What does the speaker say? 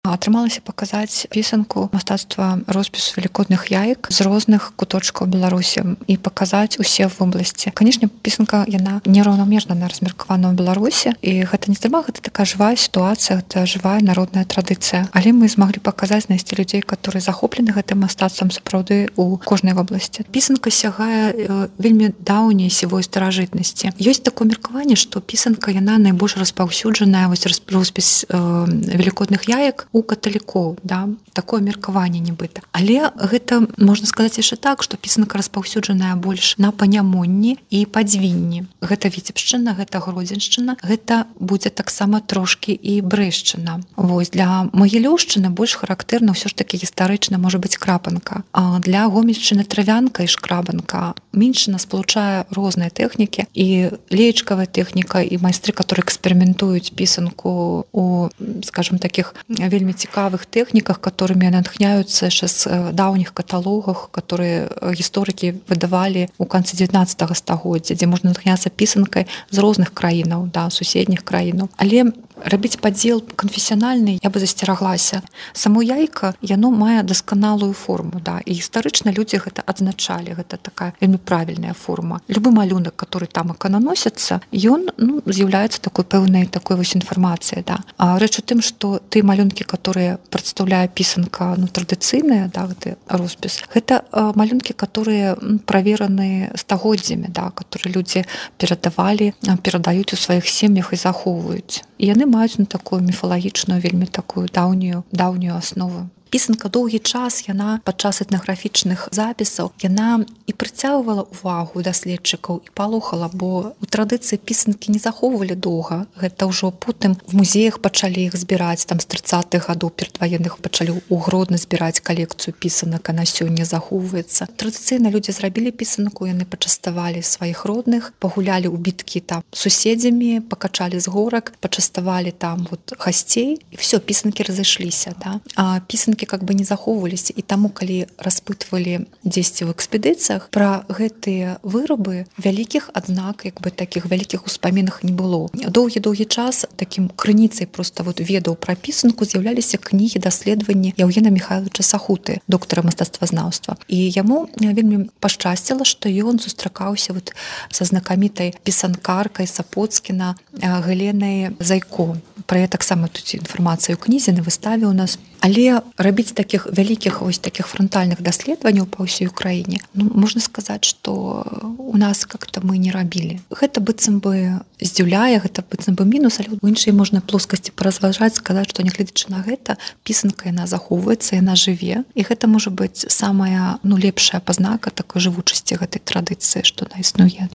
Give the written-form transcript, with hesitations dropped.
Атрымалася паказаць пісанку мастацтва роспісу велікодных яек з розных куточкаў Беларусі і паказаць усе вобласці. Канешне, пісанка яна нераўнамерна размеркавана ў Беларусі, і гэта не дарма, гэта такая жывая сітуацыя, гэта жывая народная традыцыя. Але мы змаглі паказаць, знайсці людзей, которые захоплены гэтым мастацтвам сапраўды ў кожнай вобласці. Пісанка сягае вельмі даўняй сівой старажытнасці. Ёсць такое меркаванне, што пісанка яна найбольш распаўсюджаная, вось роспіс велікодных яек у каталікоў, да? Такое меркаванне нібыта. Але гэта можна сказаць яшчэ так, што пісанка распаўсюджаная больш на панямонні і падзвінні. Гэта Віцебшчына, гэта Гродзеншчына, гэта будзе таксама трошкі і Брэшчына. Вось для Магілёўшчыны больш характэрна ўсё ж такі гістарычна можа быць крапанка. А для Гомельшчыны травянка і шкрабанка. Меншчына спалучае розныя тэхнікі, і леечкавая тэхніка, і майстры, которые эксперыментуюць пісанку у, скажем, такіх вельмі цікавых тэхніках, которыми натхняюцца яшчэ з даўніх каталогах, которые гісторыкі выдавалі ў канцы 19 стагоддзя, дзе можна натхняцца пісанкай з розных краінаў, да, суседніх краінаў. Але рабіць падзел канфесіянальны я бы засцераглася. Само яйка, яно мае дасканалую форму, да, і гістарычна людзі гэта адзначалі, гэта такая вельмі правільная форма. Любы малюнак, который там ікананосіцца, ён з'яўляецца такой пэўнай такой вось інфармацыяй, да. А рэч у тым, што ты малюнкі, которые прадстаўляе пісанка, традыцыйная, да, гэты роспіс, гэта малюнкі, которые правераны стагоддзямі, да, которые людзі перадаюць у сваіх сем'ях і захоўваюць. І яны маюць такую міфалагічную, вельмі такую даўнюю аснову. Пісанка доўгі час, яна падчас этнаграфічных запісаў, яна і прыцягвала ўвагу даследчыкаў, і палохала, бо у традыцыі пісанкі не захоўвалі доўга. Гэта ўжо потым в музеях пачалі іх збіраць, там з 30-х гадоў перадваенных пачалі ў Гродны збіраць калекцыю пісанак, а на сёння захоўваецца. Традыцыйна людзі зрабілі пісанку, яны пачаставалі сваіх родных, пагулялі ў біткі там суседзямі, пакачалі з горак, пачаставалі там вот гасцей, і все, пісанкі разышліся, да. А пісанкі как бы не захоўваліся, і таму, калі распытвалі дзесьці ў экспедыцыях пра гэтыя вырабы, вялікіх адзнак, як бы такіх вялікіх успамінах не было. Доўгі час такім крыніцай проста вот ведаў пра пісанку з'яўляліся кнігі даследаванні Яўгена Міхайловича Сахуты, доктара мастацтвазнаўства. І яму вельмі пашчасціла, што ён сустракаўся вот са знакамітай пісанкаркай Сапоцкіна Галенай Зайко. Пра яе таксама тут інфармацыя ў кнізе, на выставе у нас. Але рабіць такіх вялікіх вось такіх франтальных даследаванняў па ўсёй краіне, можна сказаць, што у нас как-то мы не рабілі. Гэта быццам бы здзіўляе, гэта быццам бы мінус, але ў іншай можна плоскасці паразважаць, сказаць, што нягледзячы на гэта, пісанка яна захоўваецца, яна жыве, і гэта можа быць самая лепшая пазнака такой жывучасці гэтай традыцыі, што яна існуе.